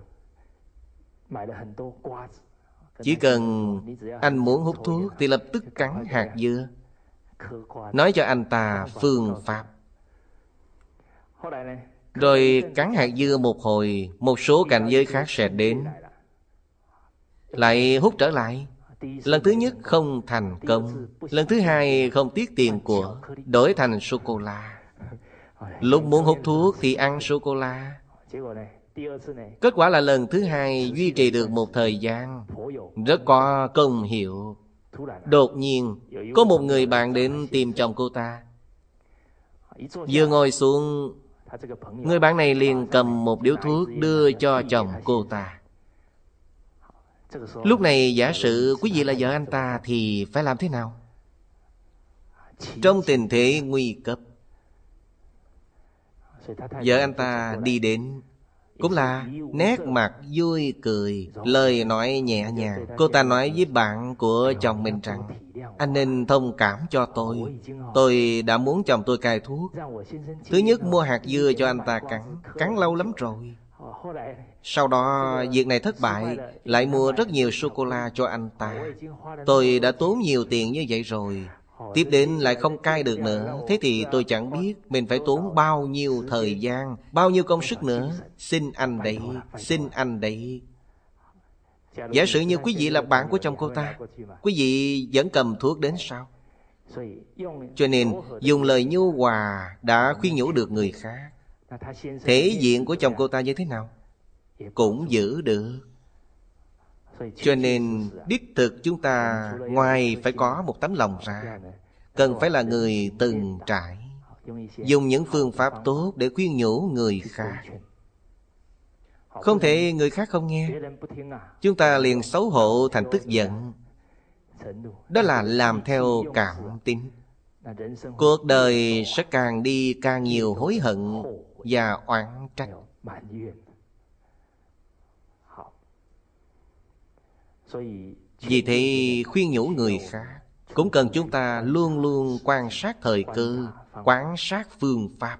Chỉ cần anh muốn hút thuốc thì lập tức cắn hạt dưa, nói cho anh ta phương pháp. Rồi cắn hạt dưa một hồi, một số cảnh giới khác sẽ đến, lại hút trở lại. Lần thứ nhất không thành công, lần thứ hai không tiếc tiền của, đổi thành sô-cô-la. Lúc muốn hút thuốc thì ăn sô-cô-la. Kết quả là lần thứ hai duy trì được một thời gian, rất có công hiệu. Đột nhiên có một người bạn đến tìm chồng cô ta. Vừa ngồi xuống, người bạn này liền cầm một điếu thuốc đưa cho chồng cô ta. Lúc này giả sử quý vị là vợ anh ta thì phải làm thế nào? Trong tình thế nguy cấp, vợ anh ta đi đến, cũng là nét mặt vui cười, lời nói nhẹ nhàng. Cô ta nói với bạn của chồng mình rằng: anh nên thông cảm cho tôi đã muốn chồng tôi cai thuốc. Thứ nhất mua hạt dưa cho anh ta cắn lâu lắm rồi. Sau đó việc này thất bại, lại mua rất nhiều sô-cô-la cho anh ta. Tôi đã tốn nhiều tiền như vậy rồi, tiếp đến lại không cai được nữa. Thế thì tôi chẳng biết mình phải tốn bao nhiêu thời gian, bao nhiêu công sức nữa. Xin anh đấy, xin anh đấy. Giả sử như quý vị là bạn của chồng cô ta, quý vị vẫn cầm thuốc đến sao? Cho nên dùng lời nhu hòa đã khuyên nhủ được người khác. Thể diện của chồng cô ta như thế nào? Cũng giữ được. Cho nên đích thực chúng ta ngoài phải có một tấm lòng ra, cần phải là người từng trải, dùng những phương pháp tốt để khuyên nhủ người khác. Không thể người khác không nghe, chúng ta liền xấu hổ thành tức giận. Đó là làm theo cảm tính. Cuộc đời sẽ càng đi càng nhiều hối hận và oán trách. Vì thế khuyên nhủ người khác cũng cần chúng ta luôn luôn quan sát thời cơ, quan sát phương pháp.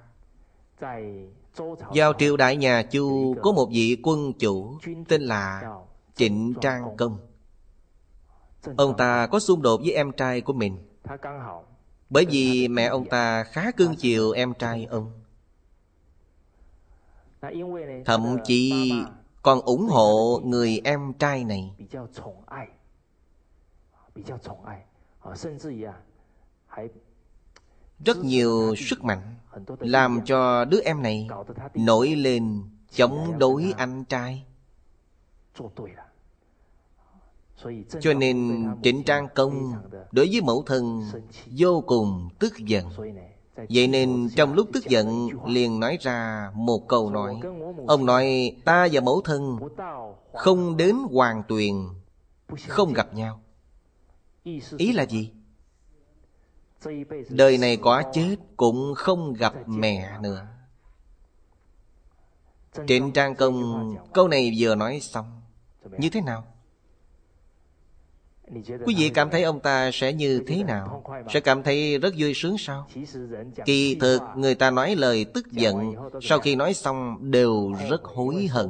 Vào triều đại nhà Chu có một vị quân chủ tên là Trịnh Trang Công. Ông ta có xung đột với em trai của mình, bởi vì mẹ ông ta khá cưng chiều em trai ông, thậm chí còn ủng hộ người em trai này. Rất nhiều sức mạnh làm cho đứa em này nổi lên chống đối anh trai. Cho nên Trịnh Trang Công đối với mẫu thân vô cùng tức giận. Vậy nên trong lúc tức giận liền nói ra một câu nói. Ông nói: ta và mẫu thân không đến Hoàng Tuyền không gặp nhau. Ý là gì? Đời này có chết cũng không gặp mẹ nữa. Trịnh Trang Công câu này vừa nói xong, như thế nào? Quý vị cảm thấy ông ta sẽ như thế nào? Sẽ cảm thấy rất vui sướng sao? Kỳ thực người ta nói lời tức giận, sau khi nói xong đều rất hối hận,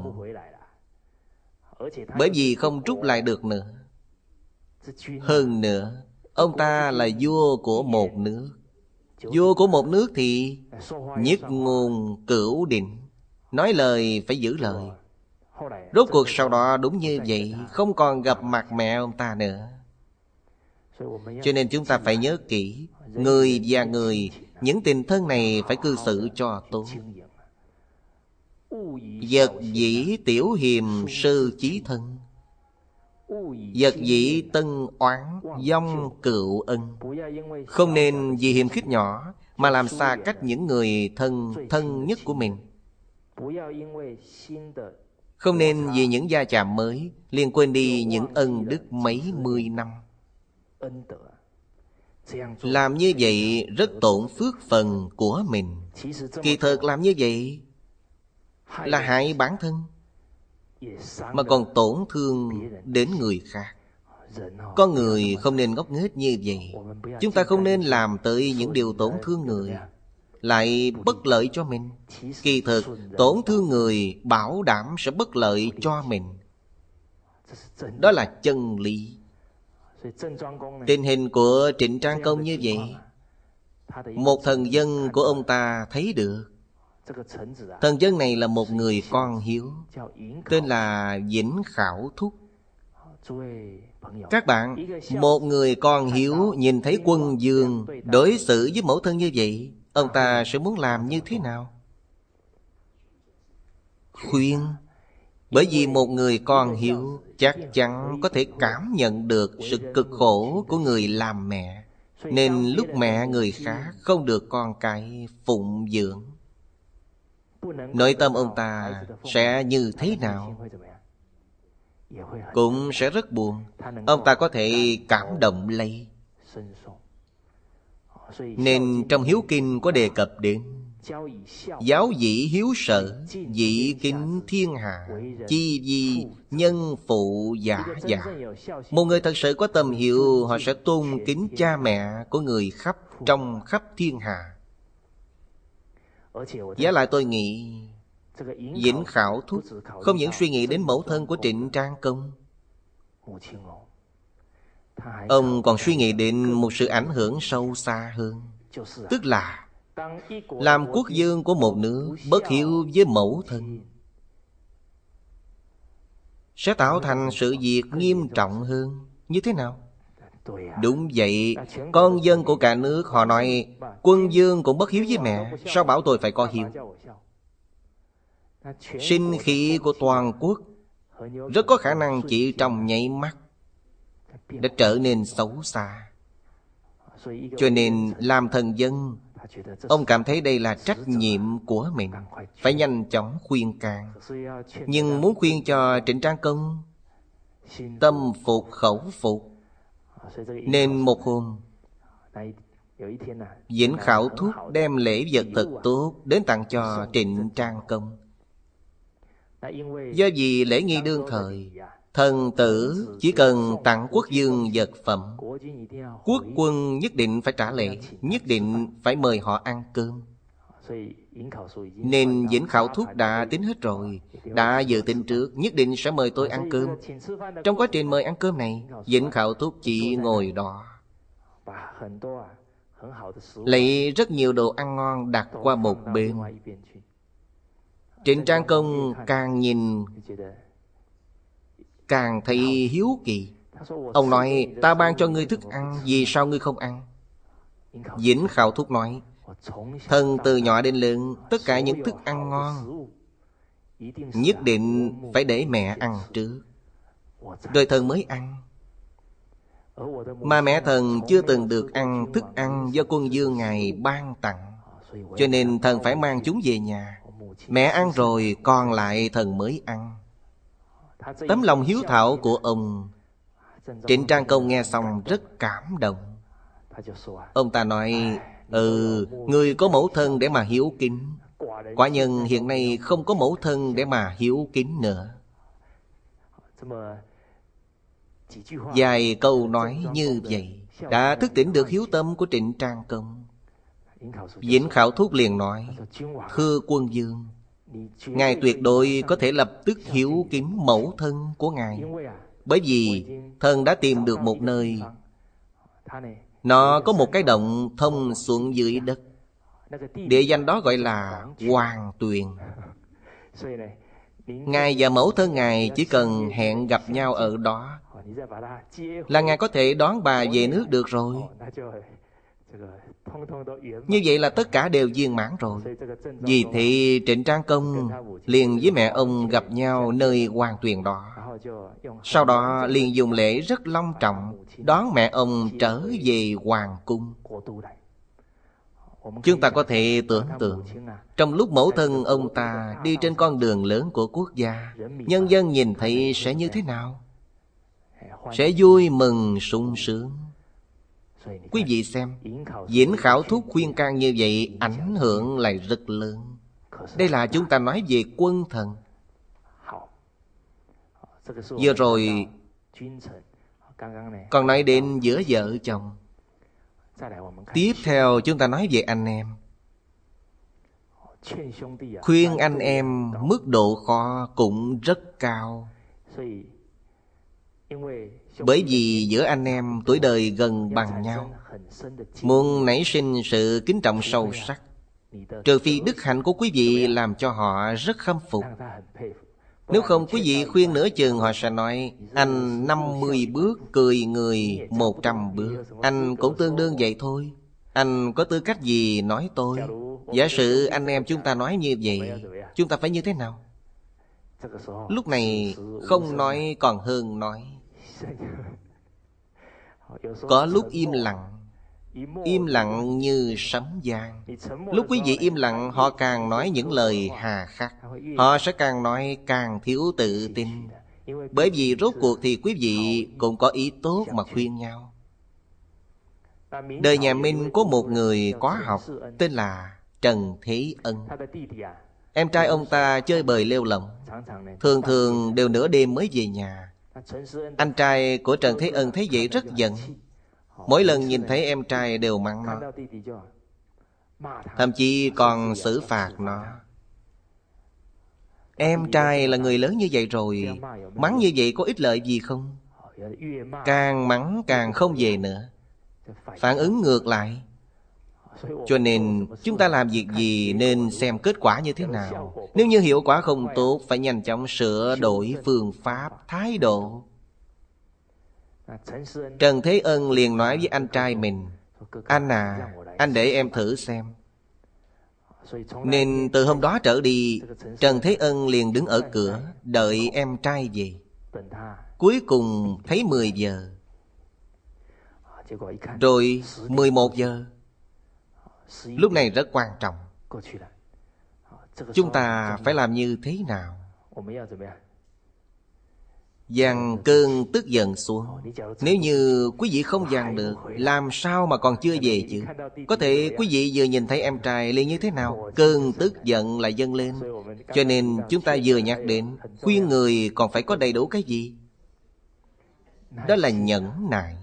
bởi vì không rút lại được nữa. Hơn nữa, Ông ta là vua của một nước. Vua của một nước thì nhất ngôn cửu định, nói lời phải giữ lời. Rốt cuộc sau đó đúng như vậy, không còn gặp mặt mẹ ông ta nữa. Cho nên chúng ta phải nhớ kỹ, người và người, những tình thân này phải cư xử cho tốt. Vật dĩ tiểu hiềm sư chí thân, vật dĩ tân oán vong cựu ân. Không nên vì hiềm khích nhỏ mà làm xa cách những người thân nhất của mình. Không nên vì những va chạm mới liền quên đi những ân đức mấy mươi năm. Làm như vậy rất tổn phước phần của mình. Kỳ thực làm như vậy là hại bản thân, mà còn tổn thương đến người khác. Con người không nên ngốc nghếch như vậy. Chúng ta không nên làm tới những điều tổn thương người, lại bất lợi cho mình. Kỳ thực tổn thương người bảo đảm sẽ bất lợi cho mình. Đó là chân lý. Tình hình của Trịnh Trang Công như vậy, một thần dân của ông ta thấy được. Thần dân này là một người con hiếu, tên là Vĩnh Khảo Thúc. Các bạn, một người con hiếu nhìn thấy quân vương đối xử với mẫu thân như vậy, ông ta sẽ muốn làm như thế nào? Khuyên. Bởi vì một người con hiếu chắc chắn có thể cảm nhận được sự cực khổ của người làm mẹ, nên lúc mẹ người khác không được con cái phụng dưỡng, nội tâm ông ta sẽ như thế nào? Cũng sẽ rất buồn. Ông ta có thể cảm động lây. Nên trong Hiếu Kinh có đề cập đến giáo dĩ hiếu sở, dĩ kính thiên hạ, chi vi nhân phụ giả giả. Một người thật sự có tâm hiếu, họ sẽ tôn kính cha mẹ của người trong khắp thiên hạ. Giá lại tôi nghĩ Vĩnh Khảo Thúc không những suy nghĩ đến mẫu thân của Trịnh Trang Công, ông còn suy nghĩ đến một sự ảnh hưởng sâu xa hơn. Tức là làm quốc vương của một nước bất hiếu với mẫu thân sẽ tạo thành sự việc nghiêm trọng hơn. Như thế nào? Đúng vậy, con dân của cả nước họ nói quân vương cũng bất hiếu với mẹ, sao bảo tôi phải có hiếu? Sinh khí của toàn quốc rất có khả năng chỉ trong nháy mắt đã trở nên xấu xa. Cho nên làm thần dân, ông cảm thấy đây là trách nhiệm của mình, phải nhanh chóng khuyên can. Nhưng muốn khuyên cho Trịnh Trang Công tâm phục khẩu phục, nên một hôm Vĩnh Khảo Thúc đem lễ vật thật tốt đến tặng cho Trịnh Trang Công. Do vì lễ nghi đương thời, thần tử chỉ cần tặng quốc vương vật phẩm, quốc quân nhất định phải trả lễ, nhất định phải mời họ ăn cơm. Nên Vĩnh Khảo Thúc đã tính hết rồi, đã dự tính trước nhất định sẽ mời tôi ăn cơm. Trong quá trình mời ăn cơm này, Vĩnh Khảo Thúc chỉ ngồi đó, lấy rất nhiều đồ ăn ngon đặt qua một bên. Trịnh Trang Công càng nhìn càng thấy hiếu kỳ. Ông nói, ta ban cho ngươi thức ăn, vì sao ngươi không ăn? Vĩnh Khảo Thúc nói, thần từ nhỏ đến lớn, tất cả những thức ăn ngon nhất định phải để mẹ ăn trước, rồi thần mới ăn. Mà mẹ thần chưa từng được ăn thức ăn do quân vương ngài ban tặng, cho nên thần phải mang chúng về nhà. Mẹ ăn rồi, còn lại thần mới ăn. Tấm lòng hiếu thảo của ông, Trịnh Trang Công nghe xong rất cảm động. Ông ta nói, người có mẫu thân để mà hiếu kính, quả nhân hiện nay không có mẫu thân để mà hiếu kính nữa. Vài câu nói như vậy đã thức tỉnh được hiếu tâm của Trịnh Trang Công. Vĩnh Khảo Thúc liền nói, thưa quân vương, ngài tuyệt đối có thể lập tức hiếu kính mẫu thân của ngài, bởi vì thần đã tìm được một nơi Nó có một cái động thông xuống dưới đất. Địa danh đó gọi là Hoàng Tuyền. Ngài và mẫu thân Ngài chỉ cần hẹn gặp nhau ở đó là Ngài có thể đón bà về nước được rồi. Như vậy là tất cả đều viên mãn rồi. Vì thế Trịnh Trang Công liền với mẹ ông gặp nhau nơi Hoàng Tuyền đó. Sau đó liền dùng lễ rất long trọng đón mẹ ông trở về Hoàng cung. Chúng ta có thể tưởng tượng, trong lúc mẫu thân ông ta đi trên con đường lớn của quốc gia, nhân dân nhìn thấy sẽ như thế nào? Sẽ vui mừng sung sướng. Quý vị xem, diễn khảo thúc khuyên can như vậy ảnh hưởng lại rất lớn. Đây là chúng ta nói về quân thần. Vừa rồi còn nói đến giữa vợ chồng. Tiếp theo chúng ta nói về anh em. Khuyên anh em mức độ khó cũng rất cao. Bởi vì giữa anh em tuổi đời gần bằng nhau, muốn nảy sinh sự kính trọng sâu sắc, trừ phi đức hạnh của quý vị làm cho họ rất khâm phục. Nếu không, quý vị khuyên nửa chừng họ sẽ nói: anh 50 bước cười người 100 bước. Anh cũng tương đương vậy thôi. Anh có tư cách gì nói tôi? Giả sử anh em chúng ta nói như vậy, chúng ta phải như thế nào? Lúc này không nói còn hơn nói. Có lúc im lặng như sấm vang. Lúc quý vị im lặng, họ càng nói những lời hà khắc. Họ sẽ càng nói càng thiếu tự tin. Bởi vì rốt cuộc thì quý vị cũng có ý tốt mà khuyên nhau. Đời nhà Minh có một người có học tên là Trần Thế Ân. Em trai ông ta chơi bời lêu lỏng, thường thường đều nửa đêm mới về nhà. Anh trai của Trần Thế Ân thấy vậy rất giận. Mỗi lần nhìn thấy em trai đều mắng nó, thậm chí còn xử phạt nó. Em trai là người lớn như vậy rồi, mắng như vậy có ích lợi gì không? Càng mắng càng không về nữa, phản ứng ngược lại. Cho nên chúng ta làm việc gì nên xem kết quả như thế nào. Nếu như hiệu quả không tốt, phải nhanh chóng sửa đổi phương pháp, thái độ. Trần Thế Ân liền nói với anh trai mình: anh à, anh để em thử xem. Nên từ hôm đó trở đi, Trần Thế Ân liền đứng ở cửa đợi em trai về. Cuối cùng thấy 10 giờ, rồi 11 giờ. Lúc này rất quan trọng. Chúng ta phải làm như thế nào? Dàn cơn tức giận xuống. Nếu như quý vị không dàn được, làm sao mà còn chưa về chứ? Có thể quý vị vừa nhìn thấy em trai liền như thế nào, cơn tức giận lại dâng lên. Cho nên chúng ta vừa nhắc đến khuyên người còn phải có đầy đủ cái gì? Đó là nhẫn nại.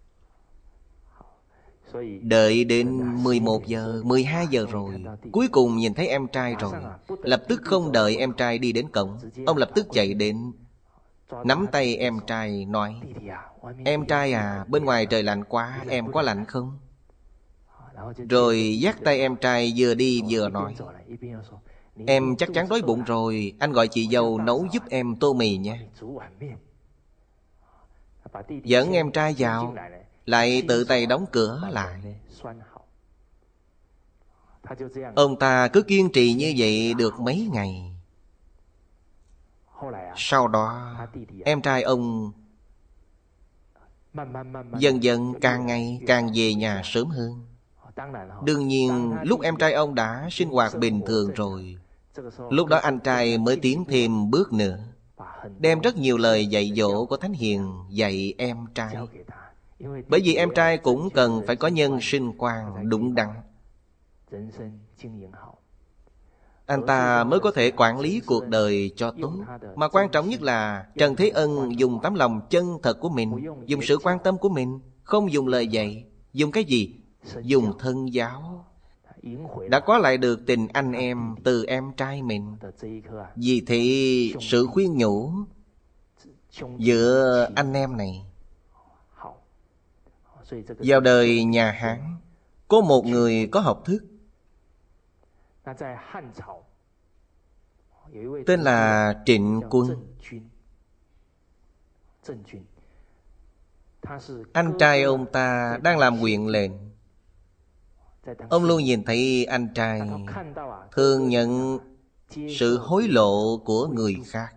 Đợi đến 11 giờ, 12 giờ rồi, cuối cùng nhìn thấy em trai rồi, lập tức không đợi em trai đi đến cổng, ông lập tức chạy đến, nắm tay em trai nói: em trai à, bên ngoài trời lạnh quá, em có lạnh không? Rồi dắt tay em trai vừa đi vừa nói: em chắc chắn đói bụng rồi, anh gọi chị dâu nấu giúp em tô mì nha. Dẫn em trai vào, lại tự tay đóng cửa lại. Ông ta cứ kiên trì như vậy được mấy ngày. Sau đó em trai ông dần dần càng ngày càng về nhà sớm hơn. Đương nhiên lúc em trai ông đã sinh hoạt bình thường rồi, lúc đó anh trai mới tiến thêm bước nữa, đem rất nhiều lời dạy dỗ của Thánh Hiền dạy em trai. Bởi vì em trai cũng cần phải có nhân sinh quan đúng đắn, anh ta mới có thể quản lý cuộc đời cho tốt. Mà quan trọng nhất là Trần Thế Ân dùng tấm lòng chân thật của mình, dùng sự quan tâm của mình, không dùng lời dạy. Dùng cái gì? Dùng thân giáo. Đã có lại được tình anh em từ em trai mình. Vì thế sự khuyên nhủ giữa anh em này Vào đời nhà Hán, có một người có học thức, tên là Trịnh Quân. Anh trai ông ta đang làm huyện lệnh. Ông luôn nhìn thấy anh trai thường nhận sự hối lộ của người khác.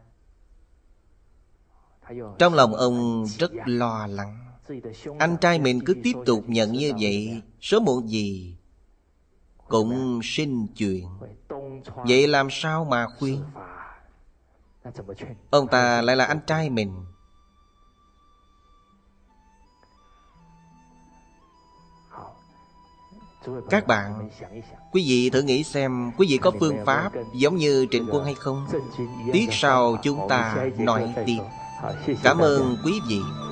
Trong lòng ông rất lo lắng. Anh trai mình cứ tiếp tục nhận như vậy, sớm muộn gì cũng sinh chuyện. Vậy làm sao mà khuyên? Ông ta lại là anh trai mình. Các bạn, quý vị thử nghĩ xem, quý vị có phương pháp giống như Trịnh Quân hay không? Tiết sau chúng ta nói tiếp. Cảm ơn quý vị.